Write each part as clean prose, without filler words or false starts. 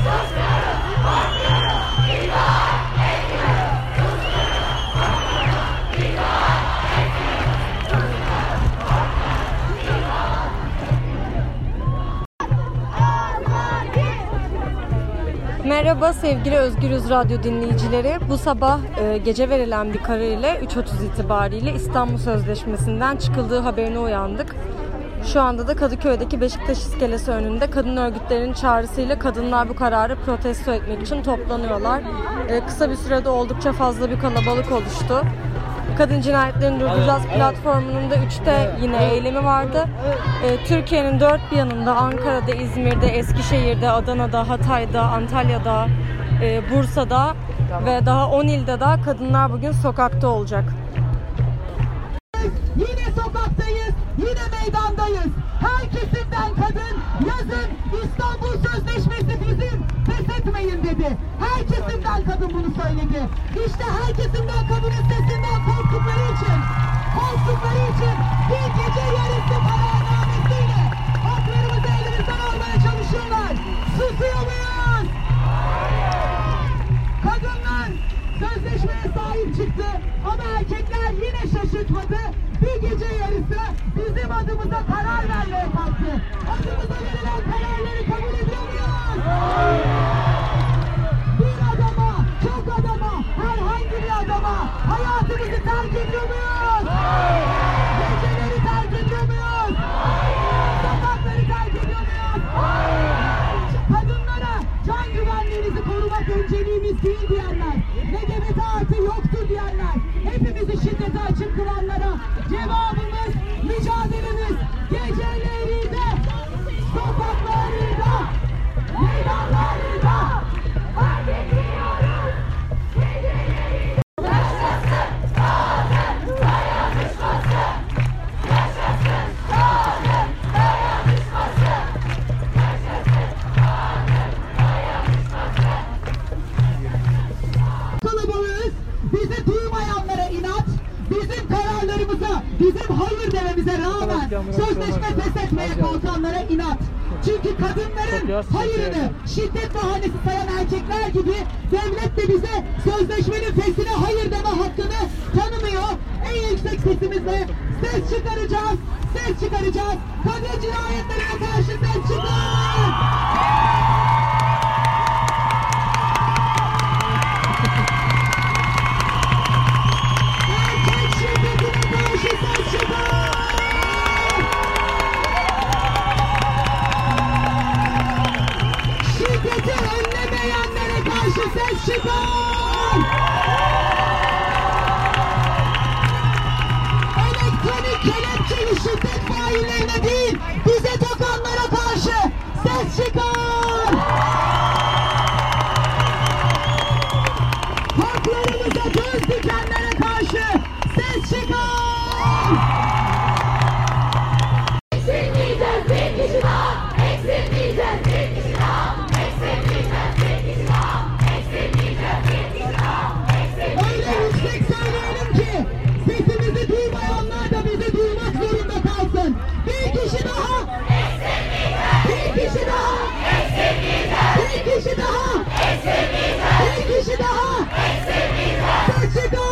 Merhaba sevgili Özgürüz Radyo dinleyicileri. Bu sabah gece verilen bir karar ile 3.30 itibariyle İstanbul Sözleşmesi'nden çıkıldığı haberine uyandık. Şu anda da Kadıköy'deki Beşiktaş iskelesi önünde kadın örgütlerinin çağrısıyla kadınlar bu kararı protesto etmek için toplanıyorlar. Kısa bir sürede oldukça fazla bir kalabalık oluştu. Kadın Cinayetlerini Durduracağız platformunun da 3'te yine eylemi vardı. Türkiye'nin dört bir yanında Ankara'da, İzmir'de, Eskişehir'de, Adana'da, Hatay'da, Antalya'da, Bursa'da ve daha 10 ilde daha kadınlar bugün sokakta olacak. Yine sokaktayız, yine meydandayız. Her kesimden kadın yazın İstanbul Sözleşmesi bizim, pes etmeyin dedi. Her kesimden kadın bunu söyledi. İşte her kesimden kadının sesinden korktukları için bir gece yarısı kararnamesiyle haklarımızı elimizden almaya çalışıyorlar. Susuyor muyuz? Kadınlar sözleşmeye sahip çıktı ama erkekler yine şaşırtmadı. Bir gece yarısı bizim adımıza karar vermeye kalktı. Adımıza verilen kararları kabul ediyor muyuz? Bir adama, çok adama, herhangi bir adama hayatımızı terk ediyor muyuz? Geceleri terk ediyor muyuz? Sokakları terk ediyor muyuz? Kadınlara can güvenliğinizi korumak önceliğimiz değil diyenler, LGBT artı yoktur diyenler, hepimizi şiddete açık kılanlara cevabımız, mücadelemiz gecelerinde, sokaklarında, meydanlarında fark ediyoruz. Gecelerinde yaşasın kadın dayanışması, yaşasın kadın dayanışması, yaşasın kadın dayanışması. Kalabalığız, bizi duymayanlara inat, bizim kararlarımıza, bizim hayır dememize rağmen sözleşme feshetmeye kalkanlara inat. Çünkü kadınların hayırını şiddet bahanesi sayan erkekler gibi devlet de bize sözleşmenin feshine hayır deme hakkını tanımıyor. En yüksek sesimizle ses çıkaracağız, ses çıkaracağız. Kadın cinayetlerine karşı ses çıkarın! Şiddeti önlemeyenlere karşı ses çıkar! Elektronik kelepçeli şiddet faillerine değil, bize takanlara karşı ses çıkar! Haklarımıza göz dikenlere karşı ses çıkar! Eksilmeyeceğiz bir kişi daha! Eksilmeyeceğiz bir kişi daha! Eksilmeyeceğiz bir kişi daha! Eksilmeyeceğiz bir kişi daha! Öyle yüksek söyleyelim ki sesimizi duymayanlar da bizi duymak zorunda kalsın. Bir kişi daha! Eksilmeyeceğiz! Bir kişi daha! Eksilmeyeceğiz! Bir kişi daha! Eksilmeyeceğiz! Bir kişi daha! Eksilmeyeceğiz! Ses çıkar!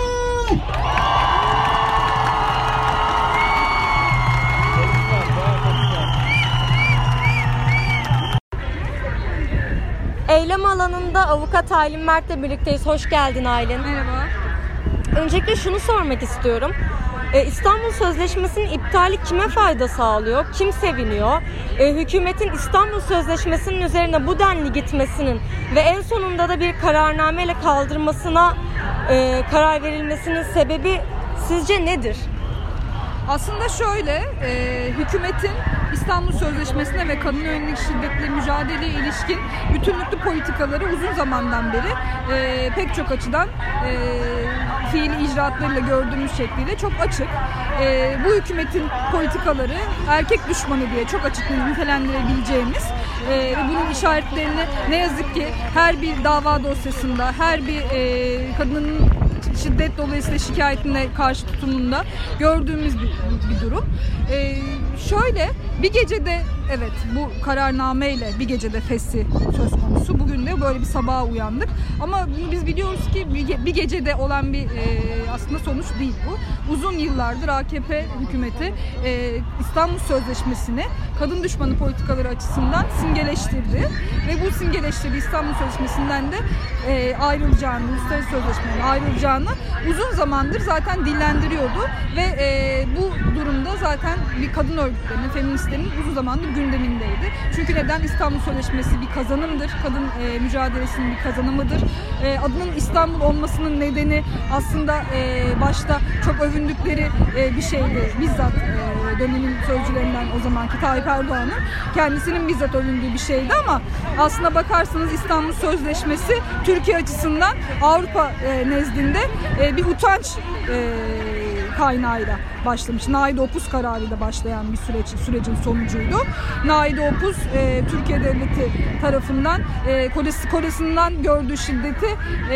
Eylem alanında avukat Aylin Mert'le birlikteyiz. Hoş geldin Aylin. Merhaba. Öncelikle şunu sormak istiyorum. İstanbul Sözleşmesi'nin iptali kime fayda sağlıyor? Kim seviniyor? Hükümetin İstanbul Sözleşmesi'nin üzerine bu denli gitmesinin ve en sonunda da bir kararnameyle kaldırmasına karar verilmesinin sebebi sizce nedir? Aslında şöyle, hükümetin İstanbul Sözleşmesi'ne ve kadına yönelik şiddetle mücadeleye ilişkin bütünlüklü politikaları uzun zamandan beri pek çok açıdan fiili icraatlarıyla gördüğümüz şekliyle çok açık. Bu hükümetin politikaları erkek düşmanı diye çok açık nitelendirebileceğimiz ve bunun işaretlerini ne yazık ki her bir dava dosyasında, her bir kadının şiddet dolayısıyla şikayetine karşı tutumunda gördüğümüz bir durum. Şöyle, Bir gecede evet bu kararnameyle bir gecede fesih söz konusu. Bugün de böyle bir sabaha uyandık. Ama bunu biz biliyoruz ki bir gecede olan bir aslında sonuç değil bu. Uzun yıllardır AKP hükümeti İstanbul Sözleşmesi'ni kadın düşmanı politikaları açısından simgeleştirdi. Ve bu simgeleştirdiği İstanbul Sözleşmesi'nden de ayrılacağını, uluslararası sözleşmeden ayrılacağını uzun zamandır zaten dillendiriyordu. Ve bu durumda zaten bir kadın örgütlerinin, feministlerin uzun zamandır gündemindeydi. Çünkü neden? İstanbul Sözleşmesi bir kazanımdır. Kadın mücadelesinin bir kazanımıdır. Adının İstanbul olmasının nedeni aslında başta çok övündükleri bir şeydi. Bizzat dönemin sözcülerinden o zamanki Tayyip Erdoğan'ın kendisinin bizzat övündüğü bir şeydi ama aslına bakarsanız İstanbul Sözleşmesi Türkiye açısından Avrupa nezdinde bir utanç kaynağıyla başlamış. Naide Opus kararıyla başlayan bir sürecin sonucuydu. Naide Opus Türkiye Devleti tarafından kocasından gördüğü şiddeti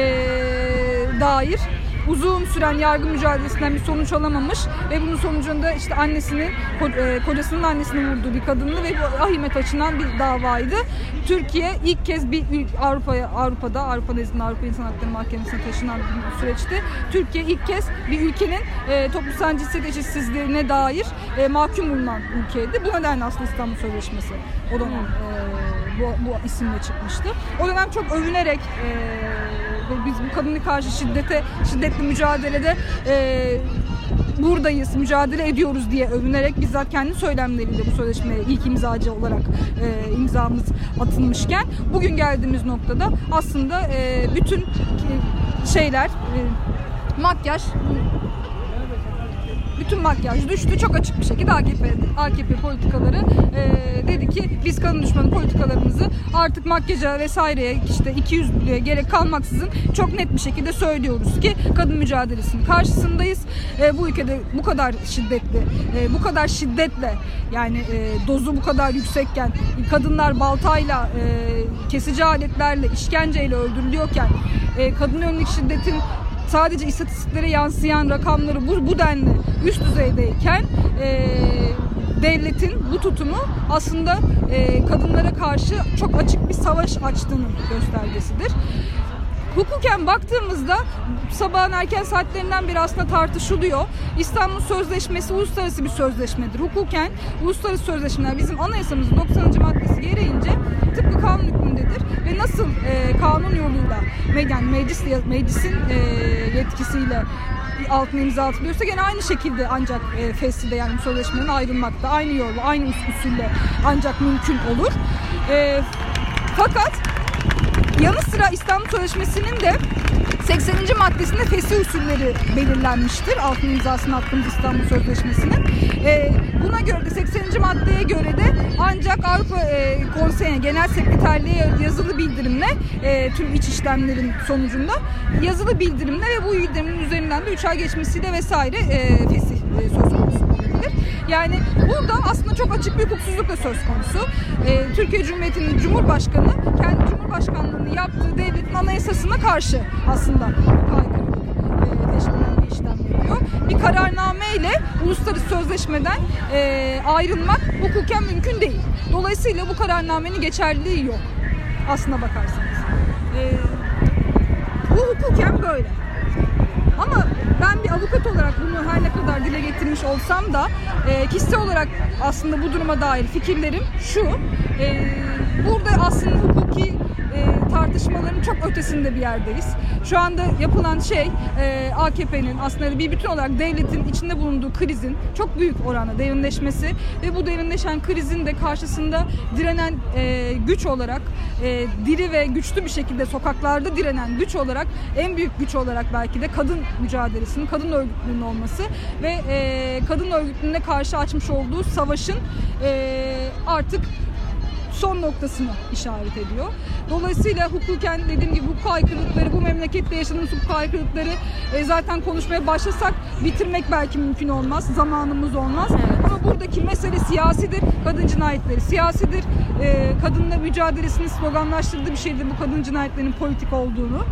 dair uzun süren yargı mücadelesinden bir sonuç alamamış ve bunun sonucunda işte kocasının annesini vurduğu bir kadındı ve bu ahimet açılan bir davaydı. Türkiye ilk kez bir Avrupa'da Avrupa nezdinde Avrupa İnsan Hakları Mahkemesi'ne taşınan bir süreçte Türkiye ilk kez bir ülkenin toplumsal cinsiyet eşitsizliğine dair mahkum bulunan ülkeydi. Bu nedenle aslında İstanbul Sözleşmesi o dönem bu isimle çıkmıştı. O dönem çok övünerek biz bu kadına karşı şiddetli mücadelede buradayız, mücadele ediyoruz diye övünerek bizzat kendi söylemleriyle bu sözleşmeye ilk imzacı olarak imzamız atılmışken bugün geldiğimiz noktada aslında bütün şeyler bütün makyaj düştü. Çok açık bir şekilde AKP politikaları dedi ki biz kadın düşmanı politikalarımızı artık makyaja vesaireye işte 200'lüğe gerek kalmaksızın çok net bir şekilde söylüyoruz ki kadın mücadelesinin karşısındayız. Bu ülkede bu kadar şiddetle yani dozu bu kadar yüksekken kadınlar baltayla kesici aletlerle işkenceyle öldürülüyorken kadın yönelik şiddetin sadece istatistiklere yansıyan rakamları bu denli üst düzeydeyken devletin bu tutumu aslında kadınlara karşı çok açık bir savaş açtığının göstergesidir. Hukuken baktığımızda sabahın erken saatlerinden beri aslında tartışılıyor. İstanbul Sözleşmesi uluslararası bir sözleşmedir. Hukuken uluslararası sözleşmeler bizim anayasamızın 90. maddesi gereğince tıpkı kanun hükmündedir ve nasıl kanun yoluyla yani meclisin yetkisiyle altına imza atılıyorsa gene aynı şekilde ancak fesihde yani sözleşmenin ayrılmakta aynı yolla aynı usulle ancak mümkün olur. Fakat yanı sıra İstanbul Sözleşmesi'nin de 80. maddesinde fesih usulleri belirlenmiştir. Altın imzasını attığımız İstanbul Sözleşmesi'nin. Buna göre de 80. maddeye göre de ancak Avrupa Konseyi'ne, Genel Sekreterliğe yazılı bildirimle tüm iç işlemlerin sonucunda yazılı bildirimle ve bu bildirimin üzerinden de 3 ay geçmesiyle vesaire fesih söz konusu olabilir. Yani burada aslında çok açık bir hukuksuzluk da söz konusu. Türkiye Cumhuriyeti'nin Cumhurbaşkanı kendi Cumhurbaşkanlığını yaptığı devletin anayasasına karşı aslında aykırılık teşkil eden bir işlem yapıyor. Bir kararnameyle uluslararası sözleşmeden ayrılmak hukuken mümkün değil. Dolayısıyla bu kararnamenin geçerliliği yok aslına bakarsanız. Bu hukuken böyle. Ama ben bir avukat olarak bunu her ne kadar dile getirmiş olsam da kişisel olarak aslında bu duruma dair fikirlerim şu. Burada aslında hukuki tartışmaların çok ötesinde bir yerdeyiz. Şu anda yapılan şey AKP'nin aslında bir bütün olarak devletin içinde bulunduğu krizin çok büyük oranda derinleşmesi ve bu derinleşen krizin de karşısında direnen güç olarak diri ve güçlü bir şekilde sokaklarda direnen güç olarak en büyük güç olarak belki de kadın mücadelesinin, kadın örgütlüğünün olması ve kadın örgütlüğüne karşı açmış olduğu savaşın artık son noktasını işaret ediyor. Dolayısıyla hukuken dediğim gibi hukuk aykırılıkları, bu memlekette yaşadığımız hukuk aykırılıkları zaten konuşmaya başlasak bitirmek belki mümkün olmaz, zamanımız olmaz. Ama buradaki mesele siyasidir, kadın cinayetleri siyasidir. Kadınla mücadelesini sloganlaştırdığı bir şeydir bu kadın cinayetlerinin politik olduğunu.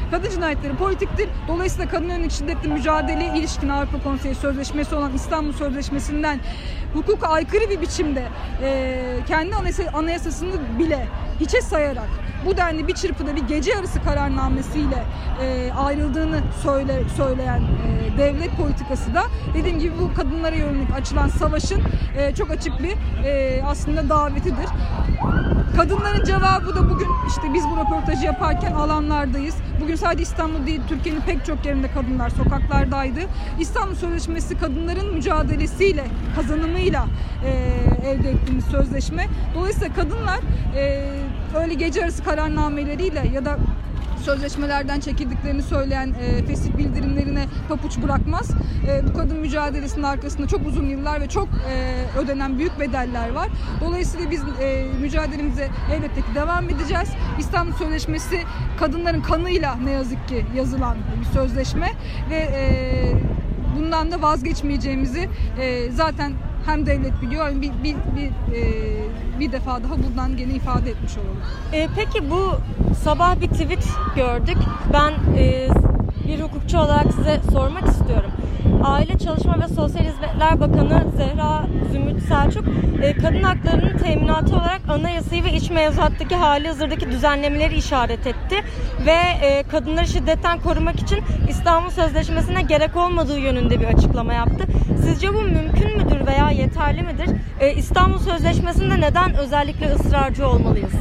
kadın cinayetleri politiktir. Dolayısıyla kadın yönelik şiddetle mücadeleye ilişkin Avrupa Konseyi Sözleşmesi olan İstanbul Sözleşmesi'nden hukuka aykırı bir biçimde kendi anayasasını bile hiçe sayarak bu denli bir çırpıda bir gece yarısı kararnamesiyle ayrıldığını söyleyen devlet politikası da dediğim gibi bu kadınlara yönelik açılan savaşın çok açık bir aslında davetidir. Kadınların cevabı da bugün işte biz bu röportajı yaparken alanlardayız. Bugün sadece İstanbul değil, Türkiye'nin pek çok yerinde kadınlar sokaklardaydı. İstanbul Sözleşmesi kadınların mücadelesiyle, kazanımıyla elde ettiğimiz sözleşme. Dolayısıyla kadınlar öyle gece arası kararnameleriyle ya da sözleşmelerden çekildiklerini söyleyen fesih bildirimlerine papuç bırakmaz. Bu kadın mücadelesinin arkasında çok uzun yıllar ve çok ödenen büyük bedeller var. Dolayısıyla biz mücadelemize elbette ki devam edeceğiz. İstanbul Sözleşmesi kadınların kanıyla ne yazık ki yazılan bir sözleşme ve bundan da vazgeçmeyeceğimizi zaten hem devlet biliyor hem bir defa daha buradan gene ifade etmiş olalım. Peki bu sabah bir tweet gördük. Ben bir hukukçu olarak size sormak istiyorum. Aile Çalışma ve Sosyal Hizmetler Bakanı Zehra Zümrüt Selçuk, kadın haklarının teminatı olarak anayasayı ve iç mevzuattaki halihazırdaki düzenlemeleri işaret etti ve kadınları şiddetten korumak için İstanbul Sözleşmesi'ne gerek olmadığı yönünde bir açıklama yaptı. Sizce bu mümkün müdür veya yeterli midir? İstanbul Sözleşmesi'nde neden özellikle ısrarcı olmalıyız?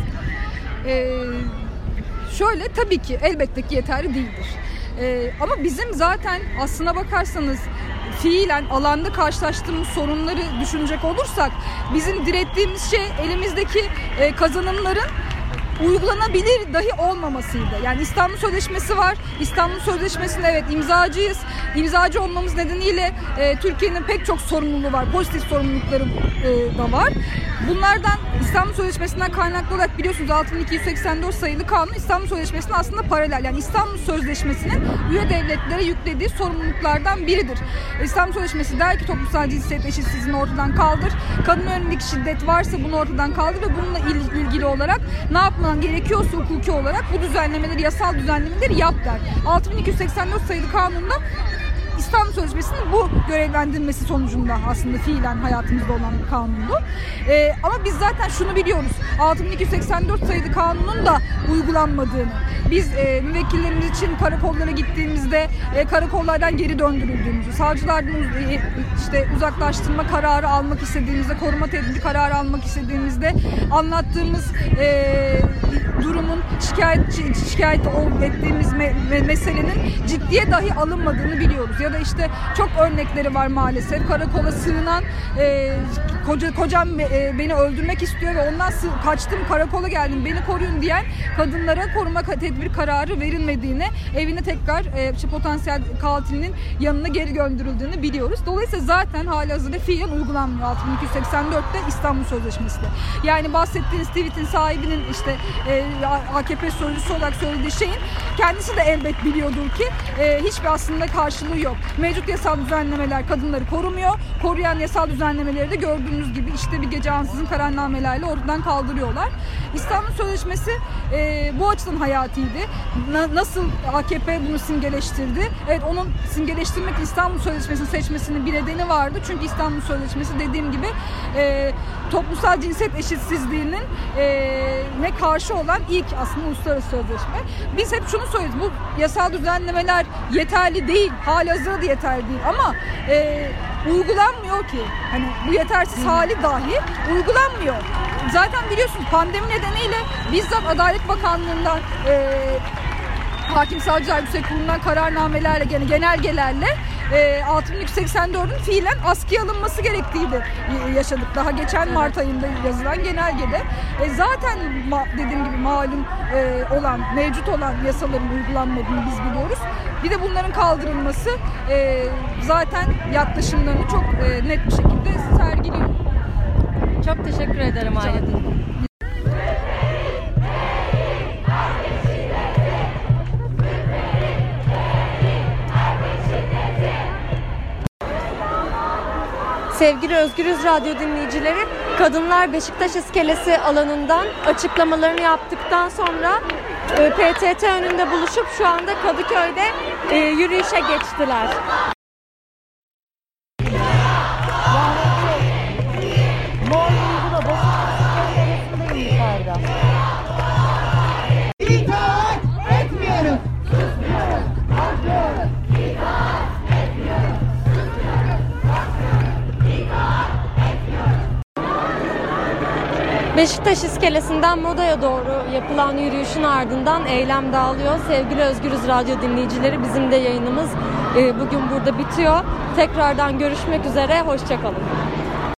Şöyle, tabii ki elbette ki yeterli değildir. Ama bizim zaten aslına bakarsanız fiilen alanda karşılaştığımız sorunları düşünecek olursak bizim direttiğimiz şey elimizdeki kazanımların uygulanabilir dahi olmamasıydı. Yani İstanbul Sözleşmesi var. İstanbul Sözleşmesi'nde evet imzacıyız. İmzacı olmamız nedeniyle Türkiye'nin pek çok sorumluluğu var. Pozitif sorumlulukları da var. Bunlardan İstanbul Sözleşmesi'nden kaynaklı olarak biliyorsunuz 6284 sayılı kanun İstanbul Sözleşmesi'ne aslında paralel. Yani İstanbul Sözleşmesi'nin üye devletlere yüklediği sorumluluklardan biridir. İstanbul Sözleşmesi der ki toplumsal cinsiyet eşitsizliğini ortadan kaldır. Kadın yönelik şiddet varsa bunu ortadan kaldır ve bununla ilgili olarak ne yapman gerekiyorsa hukuki olarak bu düzenlemeleri, yasal düzenlemeleri yap der. 6284 sayılı kanunda İstanbul Sözleşmesi'nin bu görevlendirilmesi sonucunda aslında fiilen hayatımızda olan bir kanundu. Ama biz zaten şunu biliyoruz. 6284 sayılı kanunun da uygulanmadığını. Biz müvekkillerimiz için karakollara gittiğimizde karakollardan geri döndürüldüğümüzü, savcılardan işte uzaklaştırma kararı almak istediğimizde, koruma tedbiri kararı almak istediğimizde anlattığımız durumun şikayet ettiğimiz meselenin ciddiye dahi alınmadığını biliyoruz. Ya da işte çok örnekleri var maalesef. Karakola sığınan kocam beni öldürmek istiyor ve ondan kaçtım, karakola geldim, beni koruyun diyen kadınlara koruma tedbir kararı verilmediğini, evine tekrar potansiyel katilinin yanına geri gönderildığini biliyoruz. Dolayısıyla zaten halihazırda fiilen uygulanmıyor 6284'te İstanbul Sözleşmesi'de. Yani bahsettiğiniz tweetin sahibinin işte AKP sözcüsü olarak söylediği şeyin kendisi de elbet biliyordur ki hiçbir aslında karşılığı yok. Mevcut yasal düzenlemeler kadınları korumuyor. Koruyan yasal düzenlemeleri de gördüğünüz gibi işte bir gece ansızın kararnamelerle ortadan kaldırıyorlar. İstanbul Sözleşmesi bu açıdan hayatiydi. Nasıl AKP bunu simgeleştirdi? Evet, onun simgeleştirmek İstanbul Sözleşmesi'ni seçmesinin bir nedeni vardı. Çünkü İstanbul Sözleşmesi dediğim gibi toplumsal cinsiyet eşitsizliğinin ne karşı olan ilk aslında uluslararası sözleşme. Biz hep şunu söylüyoruz. Bu yasal düzenlemeler yeterli değil. Halihazırda da yeterli değil. Ama uygulanmıyor ki. Hani bu yetersiz hali dahi uygulanmıyor. Zaten biliyorsunuz pandemi nedeniyle bizzat Adalet Bakanlığı'ndan Hakim Savcılar Yüksek Kurulu'ndan kararnamelerle, genelgelerle 6284'ün fiilen askıya alınması gerektiği de yaşadık. Daha geçen Mart ayında yazılan genelgede. Zaten dediğim gibi malum olan, mevcut olan yasaların uygulanmadığını biz biliyoruz. Bir de bunların kaldırılması zaten yaklaşımlarını çok net bir şekilde sergiliyor. Çok teşekkür ederim Aydın. Sevgili Özgürüz Radyo dinleyicileri, kadınlar Beşiktaş İskelesi alanından açıklamalarını yaptıktan sonra PTT önünde buluşup şu anda Kadıköy'de yürüyüşe geçtiler. İtaat etmiyoruz. Beşiktaş iskelesinden Moda'ya doğru yapılan yürüyüşün ardından eylem dağılıyor. Sevgili Özgürüz Radyo dinleyicileri, bizim de yayınımız bugün burada bitiyor. Tekrardan görüşmek üzere, hoşça kalın.